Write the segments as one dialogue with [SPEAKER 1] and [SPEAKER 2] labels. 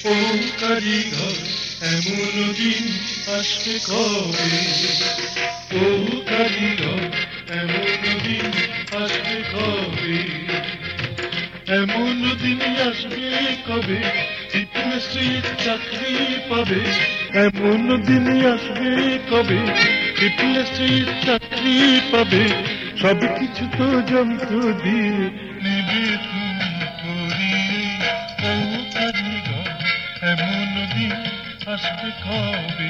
[SPEAKER 1] ও কারিগর এমন দিন আসবে কবে, ও কারিগর এমন দিন আসবে কবে, এমন দিন আসবে কবে টিপলেসির চাকরি পাবে, এমন দিন আসবে কবে টিপলেসির চাকরি পাবে, সব কিছু তো যন্ত্র দিয়ে নেবে তুমি করিয়ে, ও কারিগর এমন দিন আসবে কবে।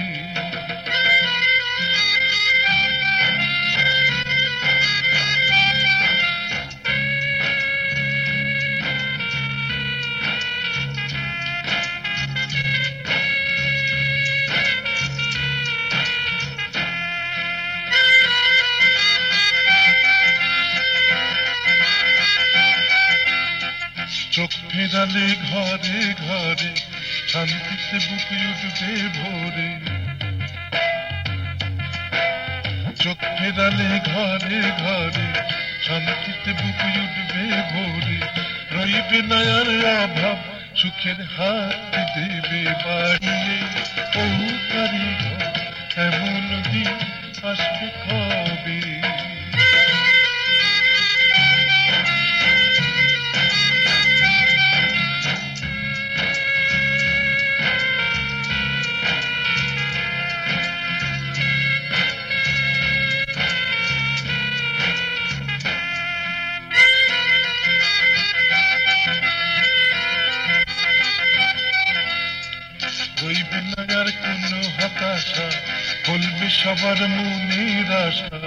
[SPEAKER 1] চোখ ফেরালে ঘরে ঘরে শান্তিতে বুক উঠবে ভোরে, চোখ ফেরালে ঘরে ঘরে শান্তিতে বুক উঠবে ভোরে, রইবে না আর অভাব সুখের হাত দেবে বাড়িয়ে, ও কারিগর এমন দিন আসবে কবে। রইবে না আর কোনো হতাশা, বলবে সবার মনের আশা,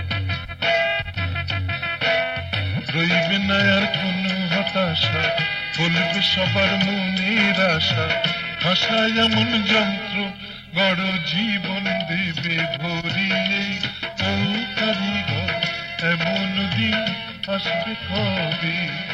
[SPEAKER 1] রইবে না আর কোনো হতাশা, বলবে সবার মনের আশা, ভাষায় এমন যন্ত্র গড় জীবন দেবে ভরিয়ে, ও কারিগর এমন দিন আসবে কবে।